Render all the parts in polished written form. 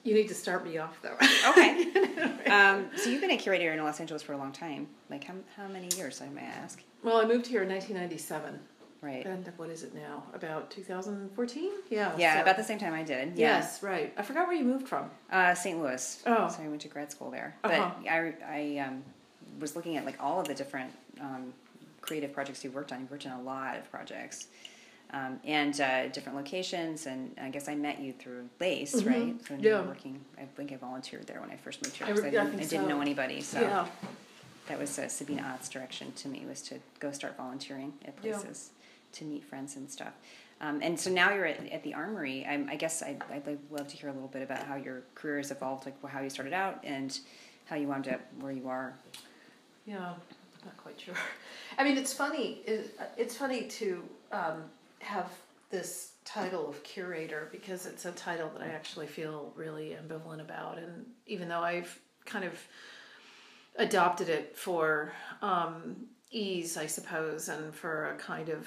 You need to start me off, though. Okay. So you've been a curator in Los Angeles for a long time. Like how many years, I may ask? Well, I moved here in 1997. Right. And what is it now? About 2014? Yeah. Yeah, so. about the same time I did. Yeah. Yes, right. I forgot where you moved from. St. Louis. Oh. So I went to grad school there. But I was looking at like all of the different creative projects you worked on. You worked on a lot of projects. And different locations, and I guess I met you through Lace, Mm-hmm. right? So when you were working, I think I volunteered there when I first moved here because I didn't know anybody. So that was Sabina Ott's direction to me, was to go start volunteering at places to meet friends and stuff. And so now you're at the Armory. I guess I'd love to hear a little bit about how your career has evolved, like how you started out and how you wound up where you are. Yeah, not quite sure. I mean, it's funny. It's funny to have this title of curator, because it's a title that I actually feel really ambivalent about, and even though I've kind of adopted it for ease, I suppose, and for a kind of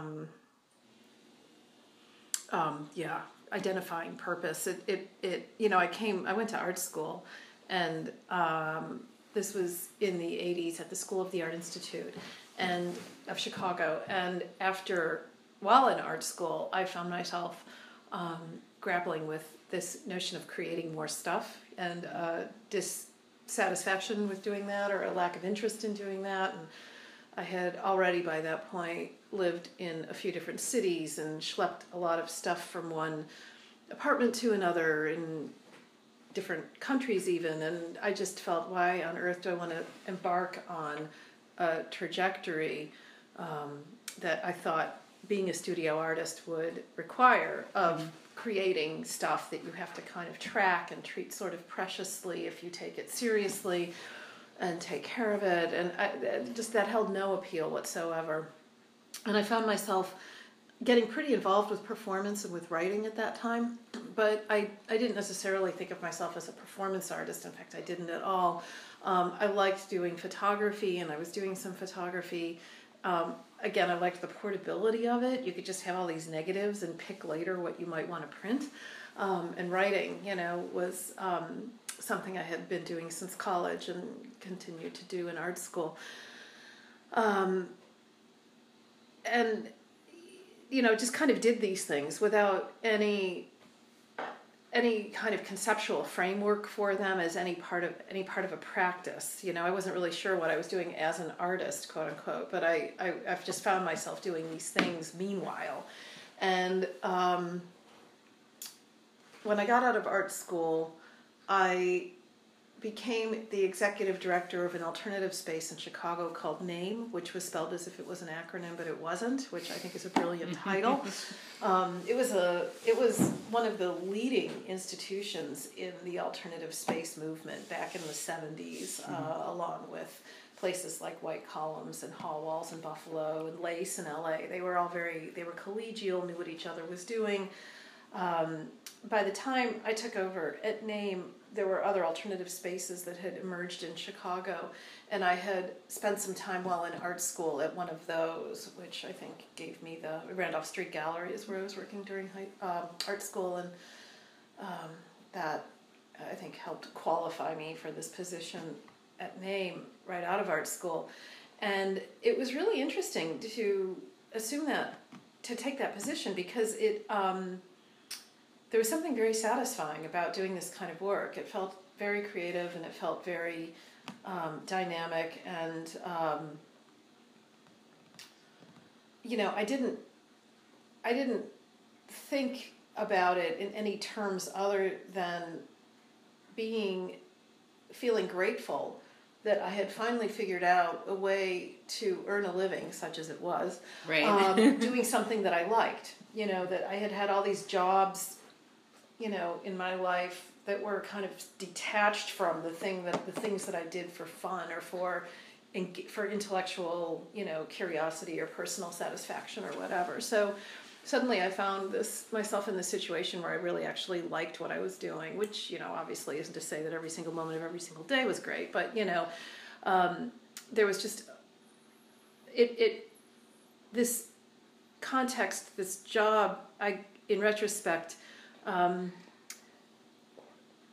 identifying purpose. I went to art school, and this was in the 80s at the School of the Art Institute and of Chicago, and while in art school, I found myself grappling with this notion of creating more stuff, and dissatisfaction with doing that, or a lack of interest in doing that. And I had already by that point lived in a few different cities and schlepped a lot of stuff from one apartment to another in different countries even, and I just felt, why on earth do I want to embark on a trajectory that I thought being a studio artist would require, of creating stuff that you have to kind of track and treat sort of preciously if you take it seriously and take care of it. And that held no appeal whatsoever. And I found myself getting pretty involved with performance and with writing at that time. But I didn't necessarily think of myself as a performance artist. In fact, I didn't at all. I liked doing photography, and I was doing some photography. Again, I liked the portability of it. You could just have all these negatives and pick later what you might want to print. And writing, was something I had been doing since college and continued to do in art school. Just kind of did these things without any kind of conceptual framework for them as any part of a practice. I wasn't really sure what I was doing as an artist, quote unquote, but I've just found myself doing these things meanwhile. And when I got out of art school, I became the executive director of an alternative space in Chicago called NAME, which was spelled as if it was an acronym, but it wasn't, which I think is a brilliant title. It was one of the leading institutions in the alternative space movement back in the 70s, along with places like White Columns and Hall Walls in Buffalo and Lace in LA. They were collegial, knew what each other was doing. By the time I took over at NAME, there were other alternative spaces that had emerged in Chicago, and I had spent some time while in art school at one of those, which I think gave me the Randolph Street Gallery is where I was working during art school, and that I think helped qualify me for this position at NAME right out of art school. And it was really interesting to take that position, because there was something very satisfying about doing this kind of work. It felt very creative, and it felt very dynamic, and I didn't think about it in any terms other than feeling grateful that I had finally figured out a way to earn a living, such as it was, right. Doing something that I liked. That I had all these jobs in my life that were kind of detached from the things that I did for fun or for intellectual, curiosity or personal satisfaction or whatever. So suddenly I found myself in this situation where I really actually liked what I was doing, which, obviously isn't to say that every single moment of every single day was great, but, there was just, this context, this job, in retrospect,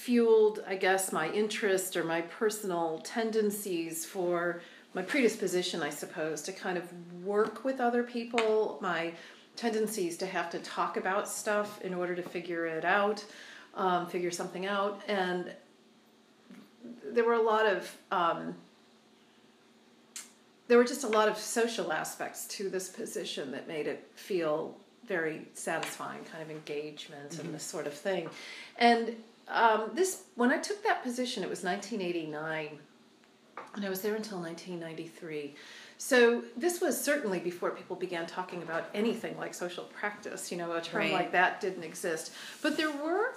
fueled, I guess, my interest or my personal tendencies for my predisposition, I suppose, to kind of work with other people, my tendencies to have to talk about stuff in order to figure it out, figure something out. And there were just a lot of social aspects to this position that made it feel very satisfying, kind of engagement and this sort of thing. And when I took that position, it was 1989, and I was there until 1993. So this was certainly before people began talking about anything like social practice. You know, a term like that didn't exist. But there were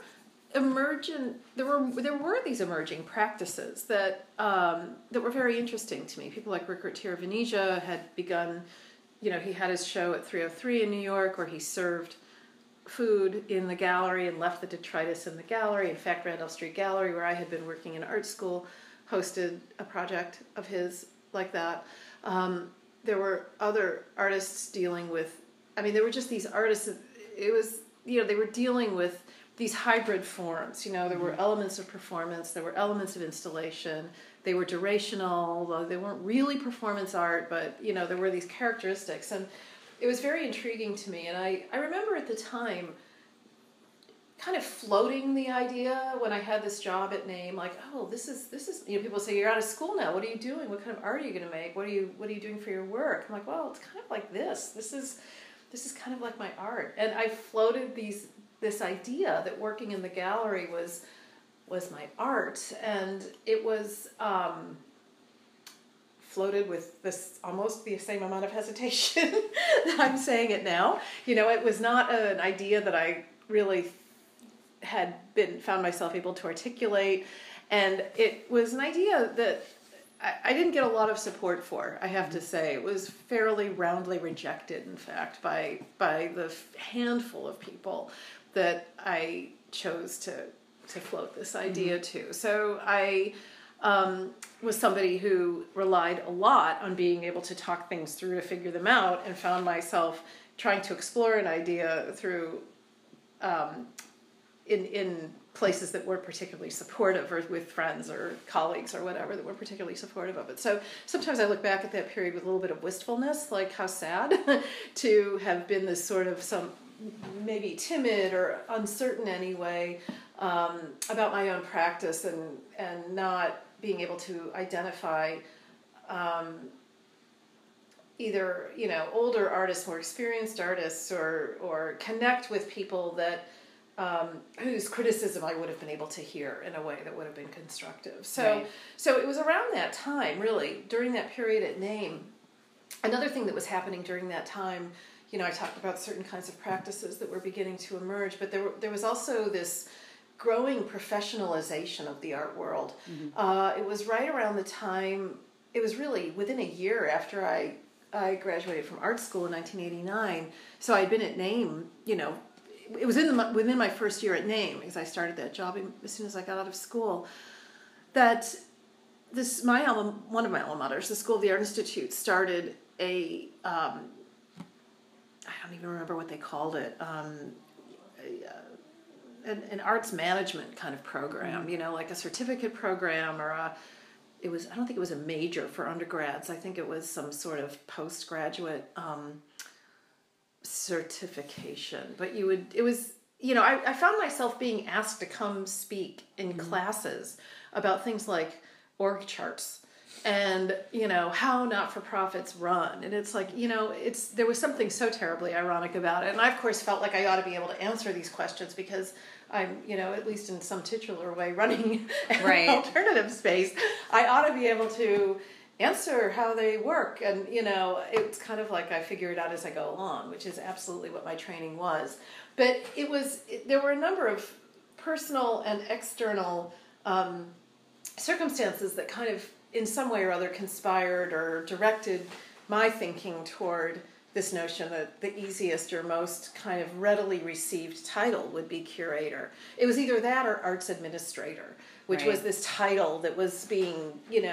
these emerging practices that were very interesting to me. People like Rickert Tiravanija had begun. You know, he had his show at 303 in New York where he served food in the gallery and left the detritus in the gallery. In fact, Randolph Street Gallery, where I had been working in art school, hosted a project of his like that. There were other artists dealing with, there were just these artists, it was, they were dealing with these hybrid forms. There were elements of performance, there were elements of installation, they were durational, they weren't really performance art, but, there were these characteristics. And it was very intriguing to me. And I remember at the time kind of floating the idea when I had this job at NAME, like, oh, this is people say, you're out of school now. What are you doing? What kind of art are you going to make? What are you doing for your work? I'm like, well, it's kind of like this. This is kind of like my art. And I floated this idea that working in the gallery was my art, and it was floated with this almost the same amount of hesitation that I'm saying it now. It was not an idea that I really had found myself able to articulate, and it was an idea that I didn't get a lot of support for, I have to say. It was fairly roundly rejected, in fact, by the handful of people that I chose to float this idea to. So I was somebody who relied a lot on being able to talk things through to figure them out, and found myself trying to explore an idea through in places that weren't particularly supportive, or with friends or colleagues or whatever that weren't particularly supportive of it. So sometimes I look back at that period with a little bit of wistfulness, like how sad to have been this sort of some maybe timid or uncertain anyway about my own practice, and not being able to identify either older artists, more experienced artists, or connect with people that whose criticism I would have been able to hear in a way that would have been constructive. So it was around that time, really, during that period at NAME. Another thing that was happening during that time, I talked about certain kinds of practices that were beginning to emerge, but there was also this growing professionalization of the art world. It was right around the time, it was really within a year after I graduated from art school in 1989, so I'd been at NAME, it was within my first year at NAME, because I started that job as soon as I got out of school, that one of my alma maters, the School of the Art Institute, started I don't even remember what they called it, an arts management kind of program, like a certificate program, or I don't think it was a major for undergrads. I think it was some sort of postgraduate certification. But I found myself being asked to come speak in classes about things like org charts and how not-for-profits run. And it's like, there was something so terribly ironic about it. And I, of course, felt like I ought to be able to answer these questions, because I'm, at least in some titular way, running an alternative space. I ought to be able to answer how they work. And, it's kind of like I figure it out as I go along, which is absolutely what my training was. But there were a number of personal and external circumstances that kind of, in some way or other, conspired or directed my thinking toward this notion that the easiest or most kind of readily received title would be curator. It was either that or arts administrator, which was this title that was being,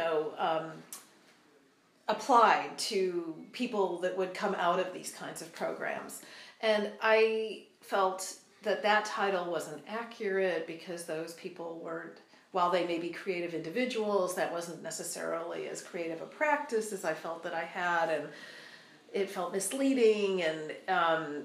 applied to people that would come out of these kinds of programs. And I felt that title wasn't accurate because those people weren't, while they may be creative individuals, that wasn't necessarily as creative a practice as I felt that I had, and it felt misleading, and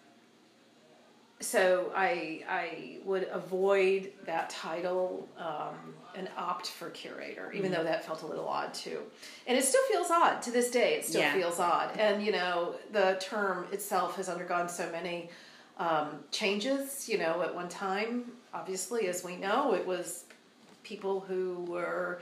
so I would avoid that title and opt for curator, even though that felt a little odd too. And it still feels odd to this day. It still feels odd. And, the term itself has undergone so many changes. At one time, obviously, as we know, it was people who were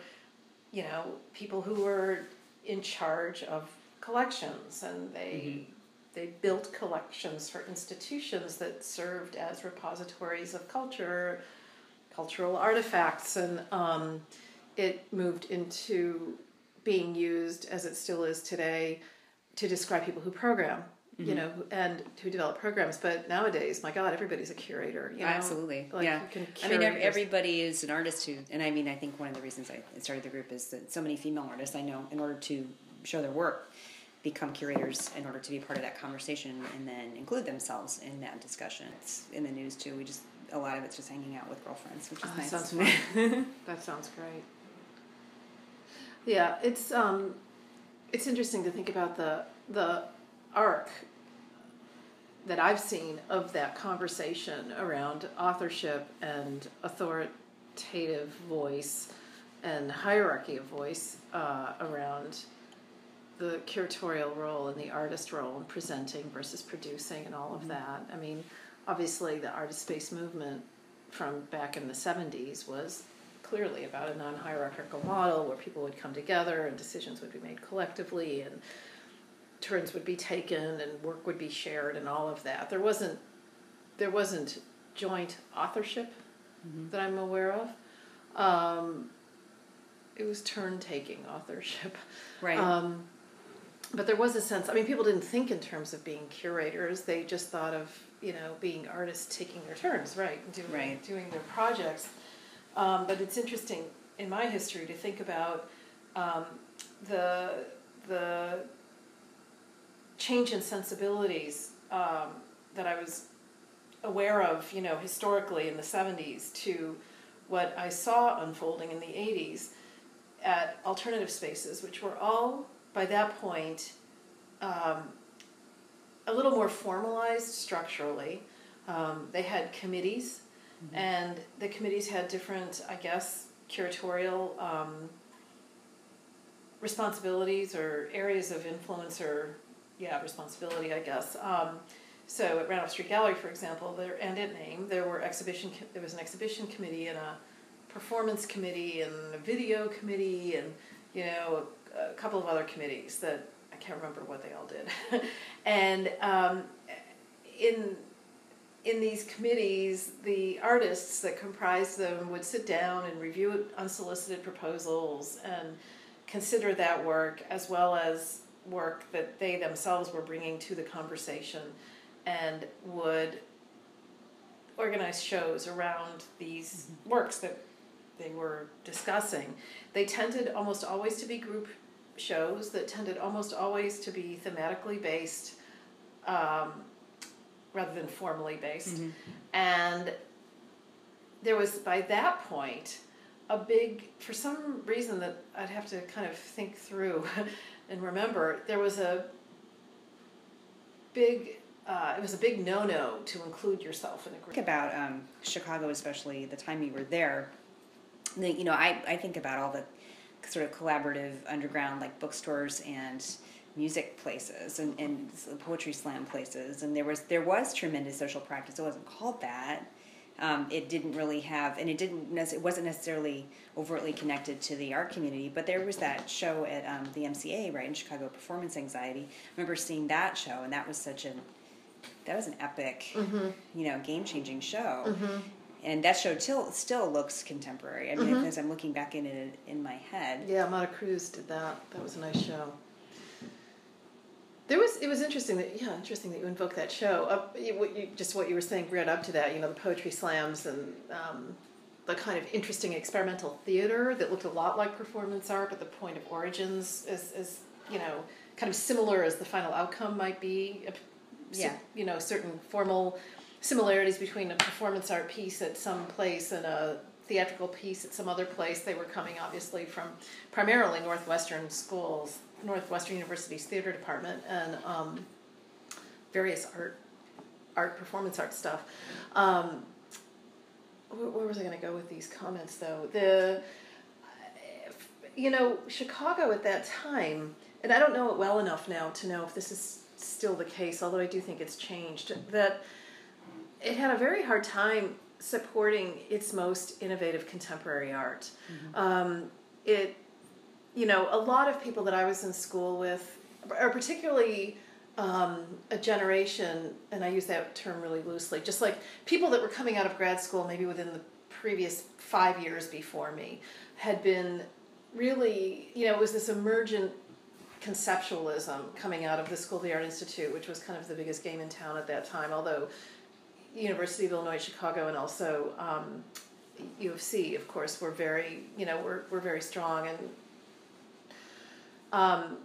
in charge of collections, and they built collections for institutions that served as repositories of cultural artifacts, and it moved into being used, as it still is today, to describe people who program, and who develop programs. But nowadays, my God, everybody's a curator. Absolutely, You can everybody is an artist who, and I think one of the reasons I started the group is that so many female artists I know, in order to show their work, become curators in order to be part of that conversation and then include themselves in that discussion. It's in the news too. A lot of it's just hanging out with girlfriends, which is nice. Sounds fun. That sounds great. Yeah, it's interesting to think about the arc that I've seen of that conversation around authorship and authoritative voice and hierarchy of voice around the curatorial role and the artist role in presenting versus producing and all of that. I mean, obviously the artist space movement from back in the 70s was clearly about a non-hierarchical model where people would come together and decisions would be made collectively and turns would be taken and work would be shared and all of that. There wasn't joint authorship that I'm aware of. It was turn-taking authorship. Right. But there was a sense, people didn't think in terms of being curators. They just thought of, being artists taking their turns, doing their projects. But it's interesting in my history to think about the change in sensibilities that I was aware of, historically in the 70s to what I saw unfolding in the 80s at alternative spaces, which were all, by that point, a little more formalized structurally. They had committees, and the committees had different, curatorial responsibilities or areas of influence or, responsibility, I guess. So at Randolph Street Gallery, for example, and at NAME, there was an exhibition committee and a performance committee and a video committee and, a couple of other committees that I can't remember what they all did. And in these committees, the artists that comprised them would sit down and review unsolicited proposals and consider that work as well as work that they themselves were bringing to the conversation, and would organize shows around these works that they were discussing. They tended almost always to be group shows that tended almost always to be thematically based rather than formally based. And there was, by that point, a big, for some reason that I'd have to kind of think through and remember, there was a big, it was a big no-no to include yourself in a group. Think about Chicago, especially the time you were there. I think about all the sort of collaborative underground, like bookstores and music places and poetry slam places, and there was tremendous social practice. It wasn't called that. It didn't really have, and it wasn't necessarily overtly connected to the art community, but there was that show at the MCA, right, in Chicago, Performance Anxiety. I remember seeing that show, and that was an epic, game-changing show. And that show still looks contemporary. I mean, as I'm looking back in it in my head. Yeah, Mata Cruz did that. That was a nice show. It was interesting that you invoked that show. What you were saying read up to that. The poetry slams and the kind of interesting experimental theater that looked a lot like performance art, but the point of origins is kind of similar as the final outcome might be. Certain formal similarities between a performance art piece at some place and a theatrical piece at some other place. They were coming obviously from primarily Northwestern schools, Northwestern University's theater department, and various performance art stuff. Where was I going to go with these comments, though? Chicago at that time, and I don't know it well enough now to know if this is still the case, although I do think it's changed, that it had a very hard time supporting its most innovative contemporary art. Mm-hmm. A lot of people that I was in school with, or particularly a generation, and I use that term really loosely, just like people that were coming out of grad school maybe within the previous 5 years before me, had been really, it was this emergent conceptualism coming out of the School of the Art Institute, which was kind of the biggest game in town at that time, although University of Illinois Chicago and also U of C, of course, were very, were very strong. And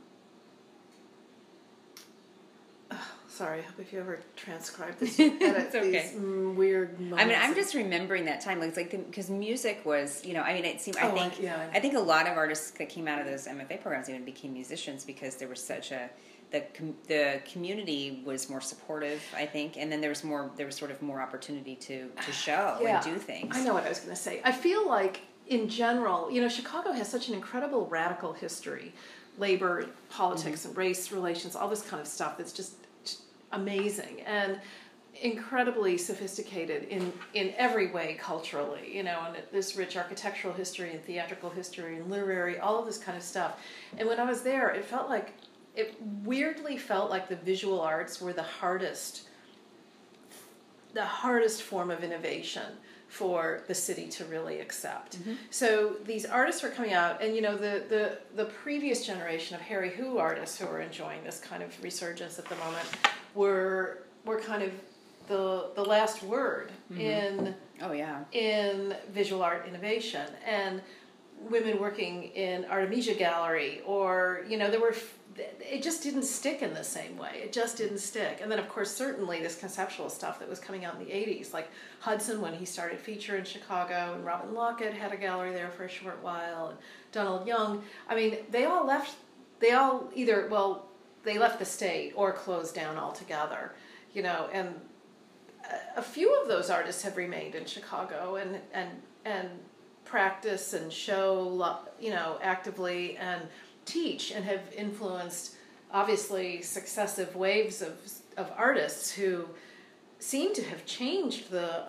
sorry, I hope if you ever transcribe this, edit okay. These weird moments. I mean, I'm just remembering that time, because music was, it seemed. I think a lot of artists that came out of those MFA programs even became musicians because there was such the community was more supportive, I think, and then there was sort of more opportunity to show and do things. I know what I was going to say. I feel like in general, Chicago has such an incredible radical history, labor, politics, and race relations, all this kind of stuff that's just amazing and incredibly sophisticated in every way culturally, and this rich architectural history and theatrical history and literary, all of this kind of stuff. And when I was there, it weirdly felt like the visual arts were the hardest form of innovation for the city to really accept. Mm-hmm. So these artists were coming out, and the previous generation of Harry Hu artists who were enjoying this kind of resurgence at the moment were kind of the last word in visual art innovation. And women working in Artemisia Gallery, or it just didn't stick in the same way. It just didn't stick. And then, of course, certainly this conceptual stuff that was coming out in the 80s, like Hudson when he started Feature in Chicago, and Robin Lockett had a gallery there for a short while, and Donald Young. I mean, they left the state or closed down altogether, and a few of those artists have remained in Chicago and practice and show, actively, and teach, and have influenced, obviously, successive waves of artists who seem to have changed the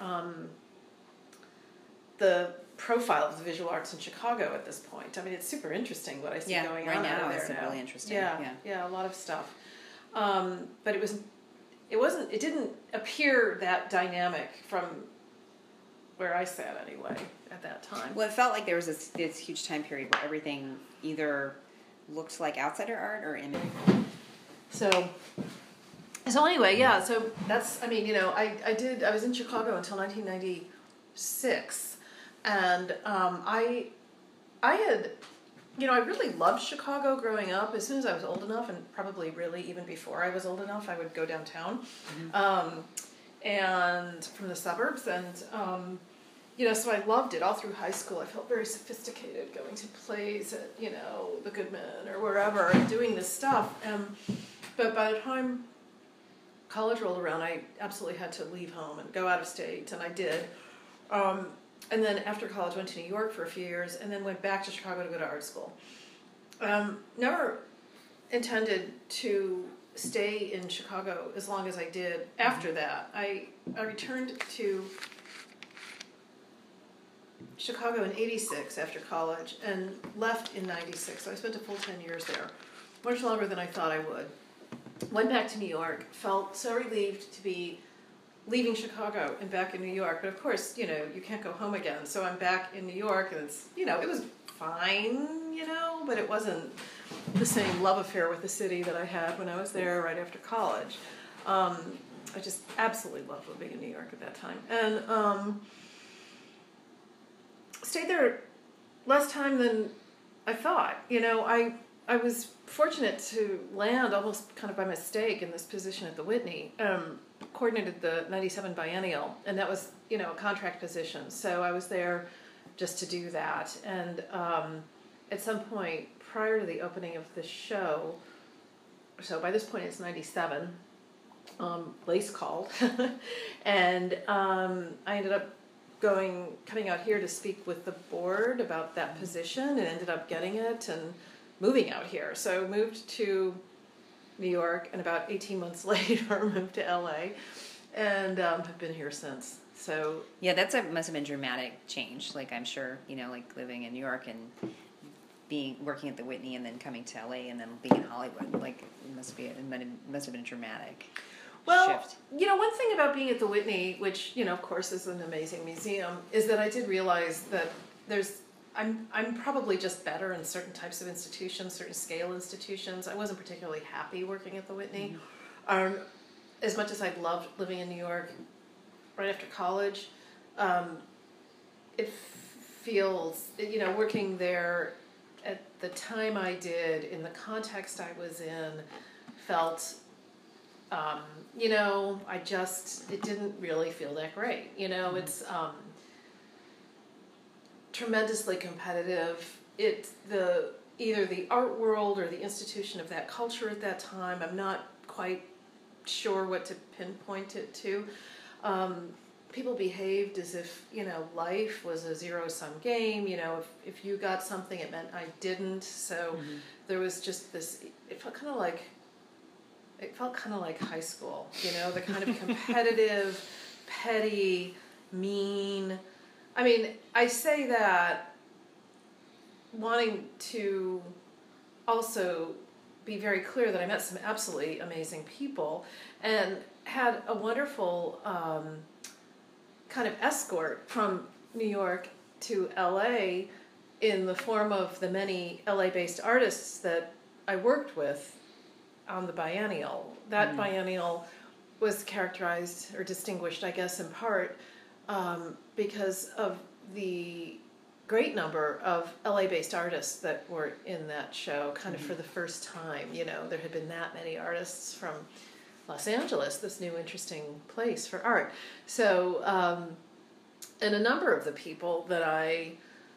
profile of the visual arts in Chicago at this point. I mean, it's super interesting what I see going on out there now. Really interesting. Yeah, a lot of stuff. But it didn't appear that dynamic from where I sat anyway at that time. Well, it felt like there was this huge time period where everything either looked like outsider art or image. So anyway, so that's, I was in Chicago until 1996, and I had, I really loved Chicago growing up. As soon as I was old enough, and probably really even before I was old enough, I would go downtown, and from the suburbs, and so I loved it all through high school. I felt very sophisticated going to plays at, the Goodman or wherever, and doing this stuff. But by the time college rolled around, I absolutely had to leave home and go out of state, and I did. And then after college, went to New York for a few years, and then went back to Chicago to go to art school. Never intended to stay in Chicago as long as I did after that. I returned to Chicago in 86 after college and left in 96. So I spent a full 10 years there, much longer than I thought I would. Went back to New York, felt so relieved to be leaving Chicago and back in New York. But of course, you can't go home again. So I'm back in New York, and it's, it was fine, but it wasn't the same love affair with the city that I had when I was there right after college. I just absolutely loved living in New York at that time. And stayed there less time than I thought. I was fortunate to land almost kind of by mistake in this position at the Whitney. coordinated the 97 biennial, and that was, a contract position. So I was there just to do that. And at some point prior to the opening of the show, so by this point it's 97, Lace called, and I ended up coming out here to speak with the board about that position, and ended up getting it and moving out here. So moved to New York, and about 18 months later moved to LA, and have been here since. So yeah, must have been dramatic change. Like, I'm sure, like living in New York and working at the Whitney and then coming to LA and then being in Hollywood. Like, it must have been dramatic. Well, shift. One thing about being at the Whitney, which, of course is an amazing museum, is that I did realize that I'm probably just better in certain types of institutions, certain scale institutions. I wasn't particularly happy working at the Whitney. As much as I loved living in New York right after college, it feels, working there at the time I did, in the context I was in, felt, it didn't really feel that great. It's tremendously competitive. It's either the art world or the institution of that culture at that time. I'm not quite sure what to pinpoint it to. People behaved as if, life was a zero-sum game. If you got something, it meant I didn't. So there was just this, it felt kind of like high school, the kind of competitive, petty, mean. I mean, I say that wanting to also be very clear that I met some absolutely amazing people and had a wonderful kind of escort from New York to LA in the form of the many LA-based artists that I worked with on the biennial. That biennial was characterized or distinguished, I guess, in part because of the great number of LA-based artists that were in that show, kind of for the first time. There had been that many artists from Los Angeles, this new interesting place for art. So, and a number of the people that I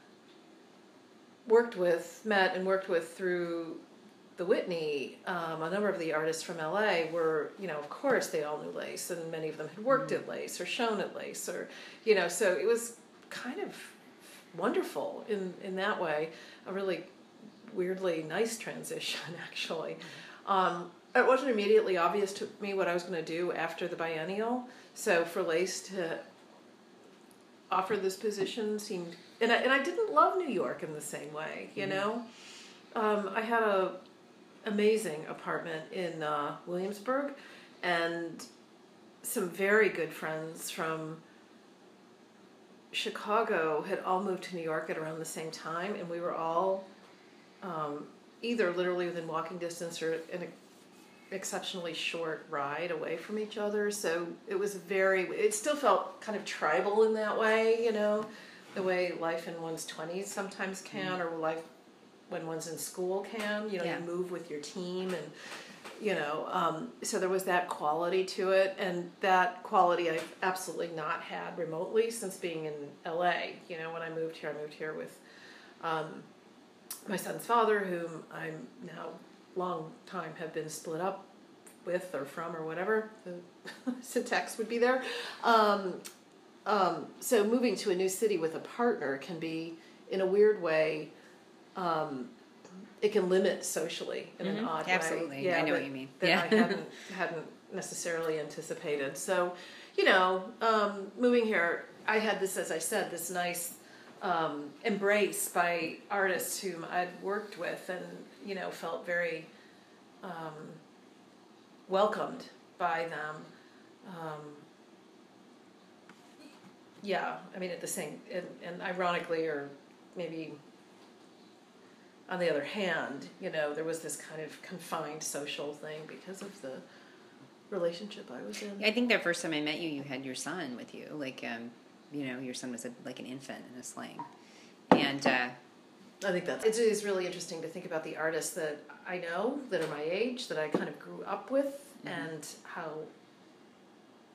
met and worked with through the Whitney, a number of the artists from LA were, of course they all knew Lace, and many of them had worked at Lace or shown at Lace, or, so it was kind of wonderful in that way, a really weirdly nice transition, actually. It wasn't immediately obvious to me what I was going to do after the biennial, so for Lace to offer this position seemed, and I didn't love New York in the same way, I had a amazing apartment in Williamsburg, and some very good friends from Chicago had all moved to New York at around the same time, and we were all either literally within walking distance or in an exceptionally short ride away from each other. So it still felt kind of tribal in that way, the way life in one's 20s sometimes can, or life when one's in school can, you move with your team, and so there was that quality to it, and that quality I've absolutely not had remotely since being in LA. When I moved here with my son's father, whom I'm now long time have been split up with or from or whatever the syntax would be there. So moving to a new city with a partner can be, in a weird way, it can limit socially in an odd way. Absolutely, I know what you mean. That I hadn't necessarily anticipated. So, moving here, I had this, as I said, this nice embrace by artists whom I'd worked with, and felt very welcomed by them. At the same, and ironically, or maybe on the other hand, there was this kind of confined social thing because of the relationship I was in. I think the first time I met you, you had your son with you. Like, your son was like an infant in a sling. And I think it is really interesting to think about the artists that I know that are my age, that I kind of grew up with, and how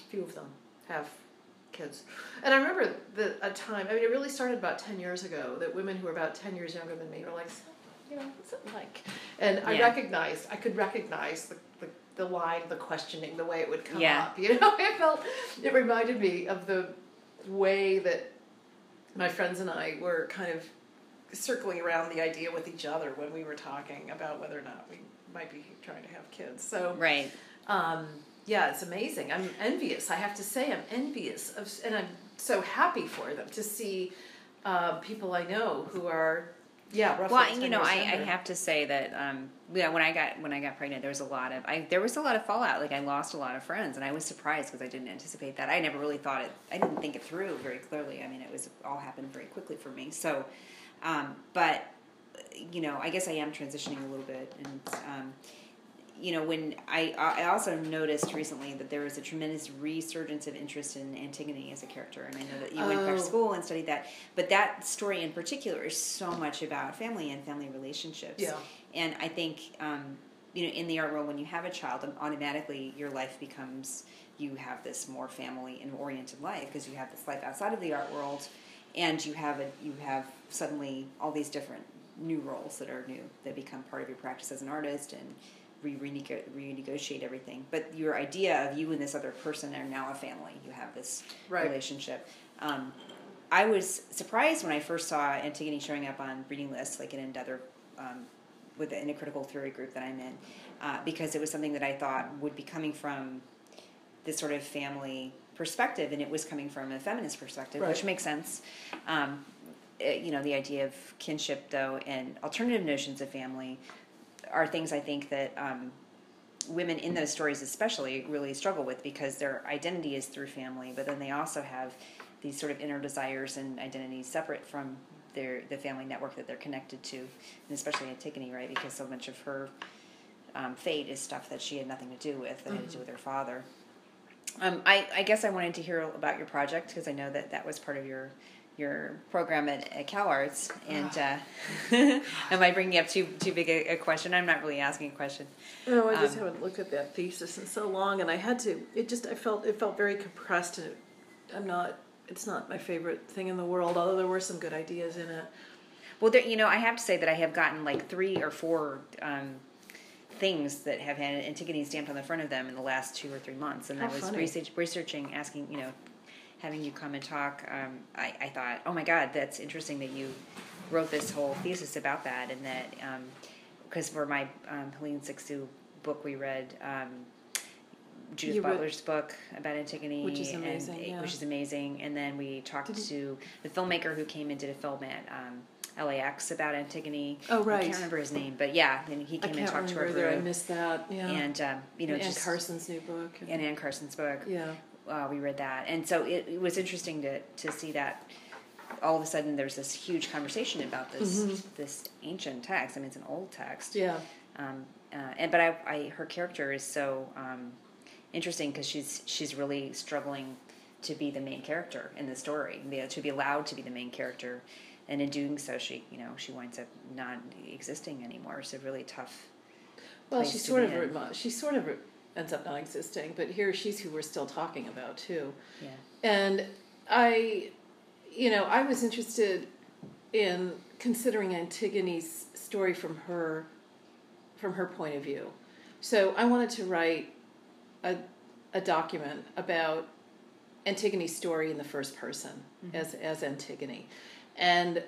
few of them have kids. And I remember a time, I mean, it really started about 10 years ago, that women who were about 10 years younger than me were like, what's it like? And I could recognize the line, the questioning, the way it would come up. It reminded me of the way that my friends and I were kind of circling around the idea with each other when we were talking about whether or not we might be trying to have kids. So, right. It's amazing. I'm envious. I have to say, I'm envious and I'm so happy for them to see people I know who are, roughly. Well, 10 years I have to say that, when I got pregnant, there was a lot of fallout. Like, I lost a lot of friends, and I was surprised because I didn't anticipate that. I never really thought it. I didn't think it through very clearly. I mean, it all happened very quickly for me. So, but I guess I am transitioning a little bit, and when I also noticed recently that there was a tremendous resurgence of interest in Antigone as a character, and I know that you went back to school and studied that, but that story in particular is so much about family and family relationships. Yeah. And I think, in the art world, when you have a child, automatically your life becomes, you have this more family and oriented life because you have this life outside of the art world, and you have suddenly all these different new roles that are new that become part of your practice as an artist, and renegotiate everything. But your idea of you and this other person are now a family. You have this relationship. I was surprised when I first saw Antigone showing up on reading lists, like in another, in a critical theory group that I'm in, because it was something that I thought would be coming from this sort of family perspective, and it was coming from a feminist perspective, which makes sense. The idea of kinship, though, and alternative notions of family are things I think that women in those stories especially really struggle with, because their identity is through family, but then they also have these sort of inner desires and identities separate from the family network that they're connected to, and especially Antigone, right? Because so much of her fate is stuff that she had nothing to do with, that had to do with her father. I guess I wanted to hear about your project, because I know that was part of your program at CalArts, and am I bringing up too big a question? I'm not really asking a question. No, I just haven't looked at that thesis in so long, and I had to. It felt very compressed, and it's not my favorite thing in the world, although there were some good ideas in it. Well, I have to say that I have gotten like 3 or 4 things that have had Antigone stamped on the front of them in the last 2 or 3 months, and I was researching, asking, having you come and talk. I thought, oh my God, that's interesting that you wrote this whole thesis about that, and that because for my Helene Sixto book, we read Judith Butler's book about Antigone, which is amazing. And then we talked to the filmmaker who came and did a film at LAX about Antigone. Oh, right. I can't remember his name, but yeah, and he came and talked to her. I missed that. Yeah. And Anne Carson's new book. And Anne Carson's book. Yeah. We read that, and so it was interesting to see that all of a sudden there's this huge conversation about this ancient text. I mean, it's an old text. Yeah. But her character is so interesting, because she's really struggling to be the main character in the story, to be allowed to be the main character, and in doing so, she winds up not existing anymore. It's a really tough. Well, she sort of ends up not existing, but here she's who we're still talking about too. Yeah. And I was interested in considering Antigone's story from her point of view. So I wanted to write a document about Antigone's story in the first person, as Antigone. And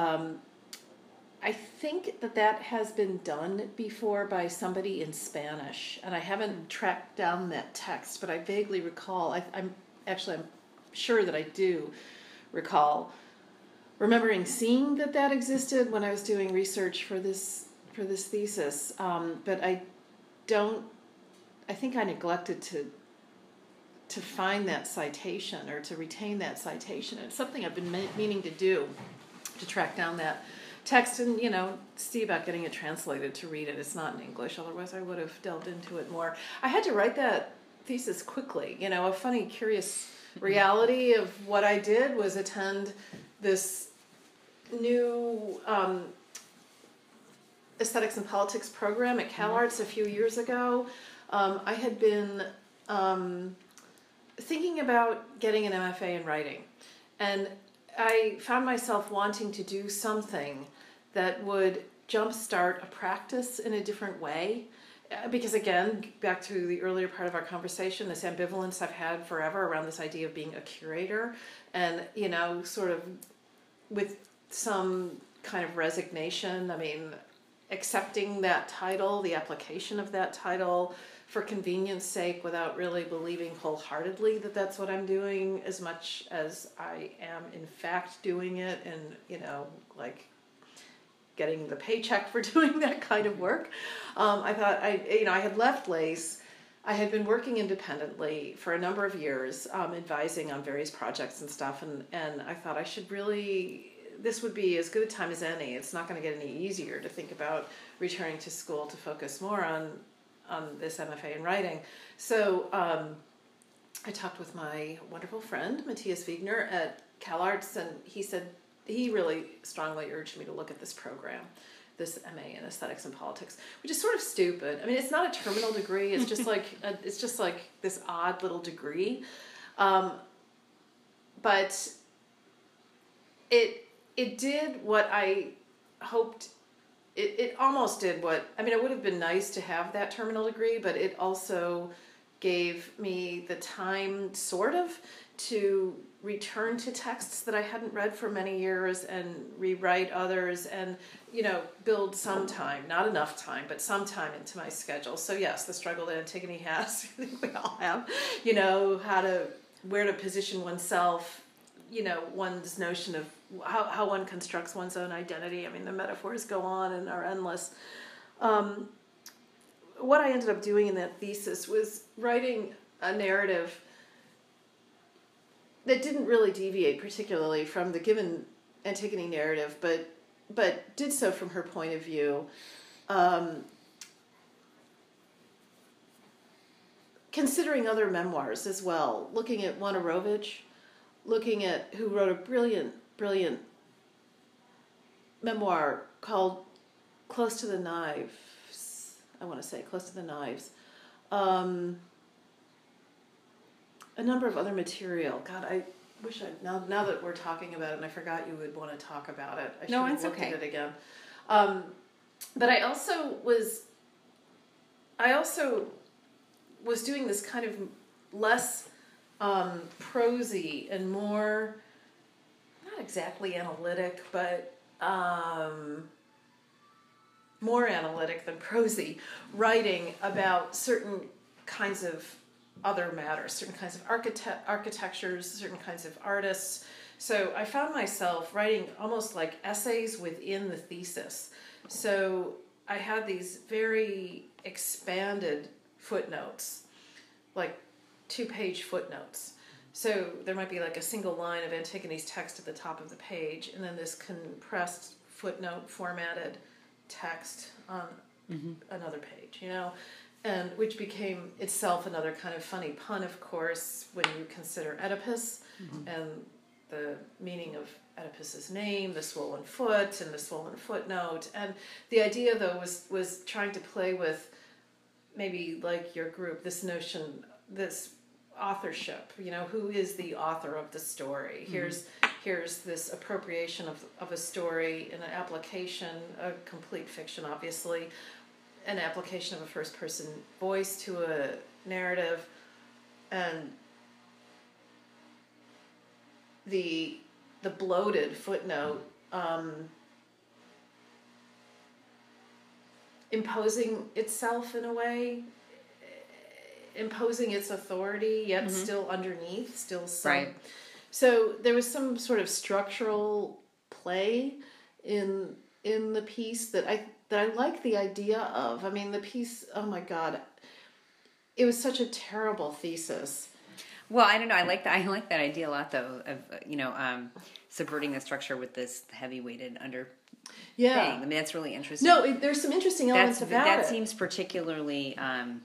I think that has been done before by somebody in Spanish, and I haven't tracked down that text, but I vaguely recall. I'm sure that I do recall remembering seeing that existed when I was doing research for this thesis. But I think I neglected to find that citation, or to retain that citation. It's something I've been meaning to do, to track down that text and, see about getting it translated to read it. It's not in English, otherwise I would have delved into it more. I had to write that thesis quickly. A funny, curious reality of what I did was attend this new aesthetics and politics program at CalArts a few years ago. I had been thinking about getting an MFA in writing, and I found myself wanting to do something that would jumpstart a practice in a different way. Because again, back to the earlier part of our conversation, this ambivalence I've had forever around this idea of being a curator, and, you know, sort of with some kind of resignation, I mean, accepting that title, the application of that title for convenience sake without really believing wholeheartedly that that's what I'm doing as much as I am in fact doing it, and, you know, like getting the paycheck for doing that kind of work. I thought I had left LACE. I had been working independently for a number of years, advising on various projects and stuff, and I thought I should really, this would be as good a time as any. It's not going to get any easier to think about returning to school to focus more on this MFA in writing. So I talked with my wonderful friend, Matthias Wiegner at CalArts, and he really strongly urged me to look at this program, this MA in Aesthetics and Politics, which is sort of stupid. I mean, it's not a terminal degree. It's just like this odd little degree, but it did what I hoped. It almost did what, I mean, it would have been nice to have that terminal degree, but it also gave me the time, sort of, to return to texts that I hadn't read for many years and rewrite others and, you know, build some time, not enough time, but some time into my schedule. So yes, the struggle that Antigone has, I think we all have, you know, where to position oneself, you know, one's notion of how one constructs one's own identity. I mean, the metaphors go on and are endless. What I ended up doing in that thesis was writing a narrative that didn't really deviate particularly from the given Antigone narrative, but did so from her point of view. Considering other memoirs as well, looking at Wanda Rovich, looking at who wrote a brilliant memoir called Close to the Knives. I want to say Close to the Knives. A number of other material. God, I wish now that we're talking about it, and I forgot you would want to talk about it. I should have looked at it again. But I also was doing this kind of less prosy and more, not exactly analytic, but more analytic than prosy, writing about certain kinds of other matters, certain kinds of architectures, certain kinds of artists. So I found myself writing almost like essays within the thesis. So I had these very expanded footnotes, like 2-page footnotes. So there might be like a single line of Antigone's text at the top of the page, and then this compressed footnote formatted text on another page, you know, and which became itself another kind of funny pun, of course, when you consider Oedipus and the meaning of Oedipus's name, the swollen foot and the swollen footnote. And the idea, though, was trying to play with, maybe like your group, this notion, this authorship, you know, who is the author of the story? Here's this appropriation of a story, and an application, a complete fiction, obviously, an application of a first-person voice to a narrative, and the bloated footnote imposing itself in a way, imposing its authority, yet still underneath, still some. Right. So there was some sort of structural play in the piece that I like the idea of. I mean, the piece, oh my God, it was such a terrible thesis. Well, I don't know. I like that idea a lot, though, of, you know, subverting the structure with this heavy-weighted under thing. I mean, that's really interesting. No, there's some interesting elements about it. That seems particularly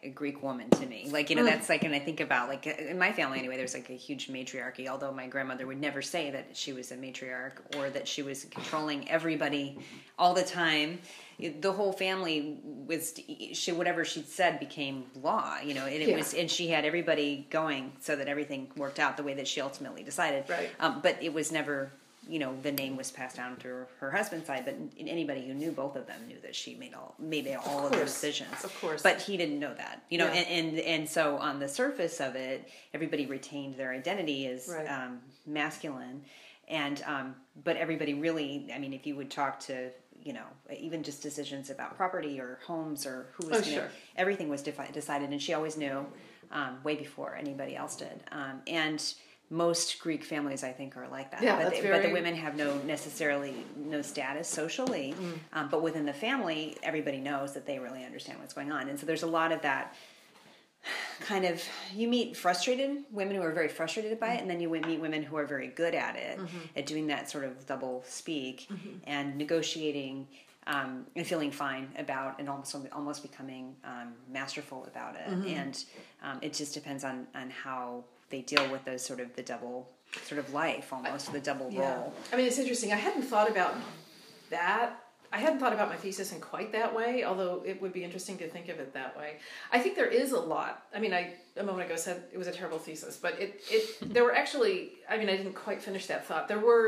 a Greek woman to me. Like, that's like, and I think about, like, in my family anyway, there's like a huge matriarchy, although my grandmother would never say that she was a matriarch or that she was controlling everybody all the time. The whole family was, whatever she said became law, and it was, and she had everybody going so that everything worked out the way that she ultimately decided. Right. But it was never, the name was passed down to her husband's side, but anybody who knew both of them knew that she made all of those decisions. Of course. But he didn't know that, and so on the surface of it, everybody retained their identity as masculine, and but everybody really, I mean, if you would talk to, even just decisions about property or homes or who was everything was decided, and she always knew way before anybody else did, and most Greek families, I think, are like that. Yeah, but the women have no status socially, but within the family, everybody knows that they really understand what's going on. And so there's a lot of that kind of, you meet frustrated women who are very frustrated by it, and then you meet women who are very good at it, at doing that sort of double speak and negotiating and feeling fine about, and almost becoming masterful about it. And it just depends on how they deal with those sort of the double sort of life, almost the double role. I mean, it's interesting. I hadn't thought about that. I hadn't thought about my thesis in quite that way, although it would be interesting to think of it that way. I think there is a lot. I mean, I a moment ago said it was a terrible thesis, but there were actually, I mean, I didn't quite finish that thought.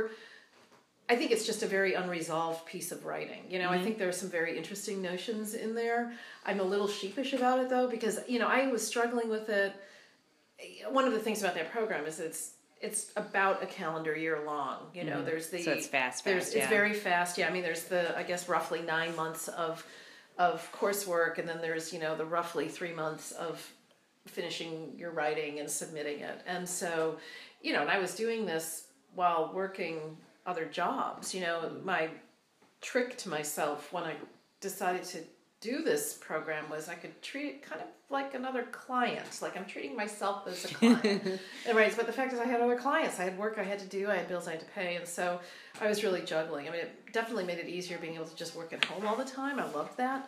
I think it's just a very unresolved piece of writing. I think there are some very interesting notions in there. I'm a little sheepish about it, though, because, I was struggling with it. One of the things about that program is it's about a calendar year long. There's so it's fast. It's very fast. Yeah, I mean, there's I guess roughly 9 months of coursework, and then there's the roughly 3 months of finishing your writing and submitting it. And so, and I was doing this while working other jobs. My trick to myself when I decided to do this program was I could treat it kind of like another client. Like I'm treating myself as a client. But the fact is I had other clients. I had work I had to do. I had bills I had to pay. And so I was really juggling. I mean, it definitely made it easier being able to just work at home all the time. I loved that.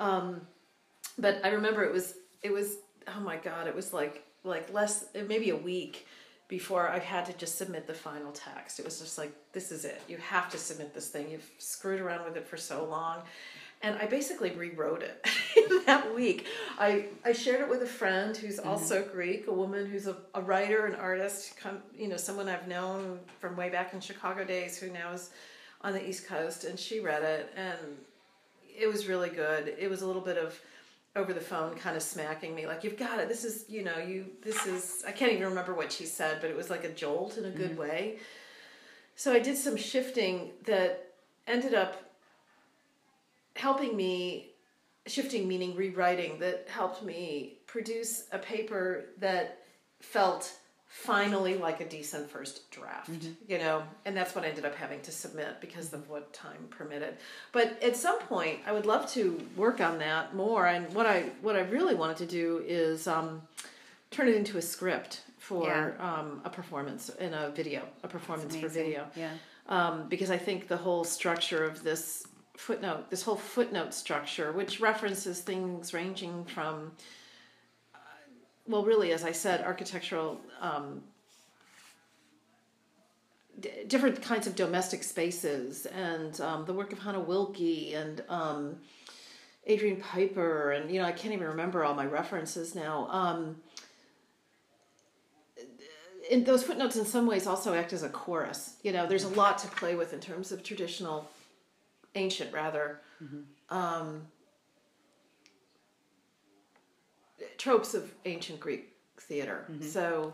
But I remember it was, oh my God, it was like maybe a week before I had to just submit the final text. It was just like, this is it. You have to submit this thing. You've screwed around with it for so long. And I basically rewrote it in that week. I shared it with a friend who's also Greek, a woman who's a writer, an artist, someone I've known from way back in Chicago days who now is on the East Coast. And she read it, and it was really good. It was a little bit of over the phone kind of smacking me, like, you've got it. This is, I can't even remember what she said, but it was like a jolt in a good way. So I did some shifting that ended up helping me, shifting meaning rewriting, that helped me produce a paper that felt finally like a decent first draft, and that's what I ended up having to submit because of what time permitted. But at some point, I would love to work on that more. And what I really wanted to do is turn it into a script for a performance in a video, a performance for video. Yeah. Because I think the whole structure of this whole footnote structure, which references things ranging from really, as I said, architectural, different kinds of domestic spaces, and the work of Hannah Wilke and Adrian Piper, and I can't even remember all my references now. And those footnotes, in some ways, also act as a chorus. There's a lot to play with in terms of ancient tropes of ancient Greek theater. So